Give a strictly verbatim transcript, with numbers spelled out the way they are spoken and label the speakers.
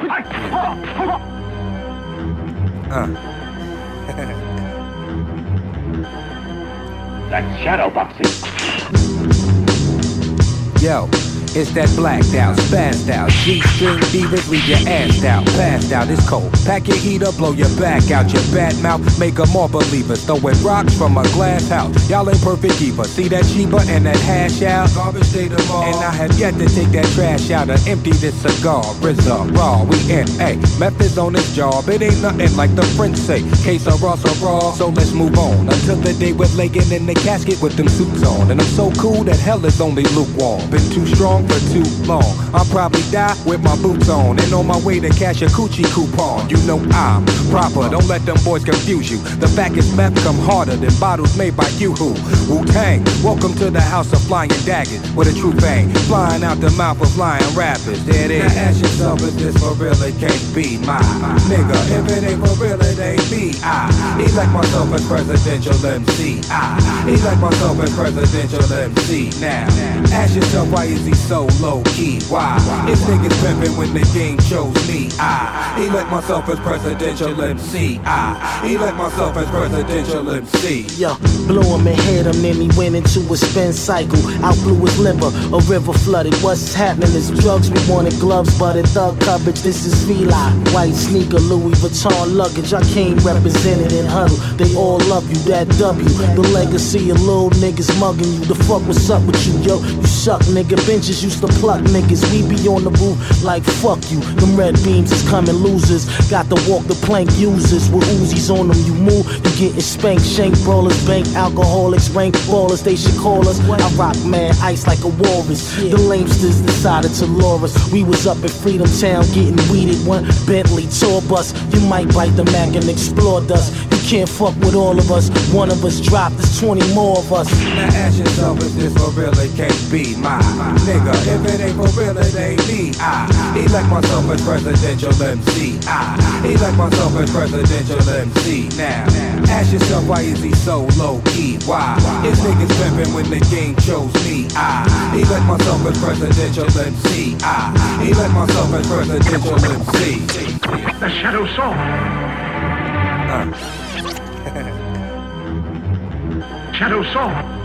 Speaker 1: Uh.
Speaker 2: That's shadow boxing.
Speaker 1: Yo, it's that blacked out, spazzed out, G-string divas, leave your ass out, passed out, it's cold. Pack your heater, blow your back out, your bad mouth, make them all believers. Throwing rocks from a glass house, y'all ain't perfect either. See that Sheba and that hash out? Garbage day tomorrow. And I have yet to take that trash out and empty this cigar. R Z A, raw, we in, ayy. Methods on this job, it ain't nothing like the French say. Case of raw, so raw, so let's move on. Until the day we're laying in the casket with them suits on. And I'm so cool that hell is only lukewarm. Been too strong for too long. I'll probably die with my boots on and on my way to cash a coochie coupon. You know I'm proper, don't let them boys confuse you. The fact is meth come harder than bottles made by you who Wu-Tang, welcome to the house of flying daggers with a true bang, flying out the mouth of lying rappers. There it is. Now ask yourself, is this for real? It can't be my nigga. If it ain't for real, it ain't me. I elect myself as presidential M C. I elect myself as presidential M C. Now ask yourself, why is he so low key? Why? His niggas pimpin' when the game chose me. I elect myself as presidential M C. I elect myself as presidential M C.
Speaker 3: Yo, blew him and hit him, then he went into a spin cycle. Out blew his liver, a river flooded. What's happening is drugs, we wanted gloves, but in thug coverage, this is Fila. White sneaker, Louis Vuitton luggage. I came represented in huddle. They all love you, that W. The legacy of little niggas mugging you. The fuck what's up with you, yo? You suck, nigga. Benches used to pluck niggas. We be on the roof like fuck you. Them red beams is coming losers. Got to walk the plank users. With Uzis on them, you move, you getting spanked. Shank brawlers, bank alcoholics, rank ballers. They should call us. I rock mad ice like a walrus. The lamesters decided to lure us. We was up in Freedom Town getting weeded. One Bentley tour bus. You might bite the Mac and explore dust. You can't fuck with all of us. One of us dropped, there's twenty more of us.
Speaker 1: Now ask yourself, is this for real? It can't be my nigga. If it ain't for real, it ain't me. I elect myself as presidential M C. I elect myself as presidential M C. Now ask yourself, why is he so low key? Why? His niggas pimpin' when the game chose me. I elect myself as presidential M C. I elect myself as presidential M C.
Speaker 2: The Shadow Song.
Speaker 1: Uh.
Speaker 2: Shadow Song.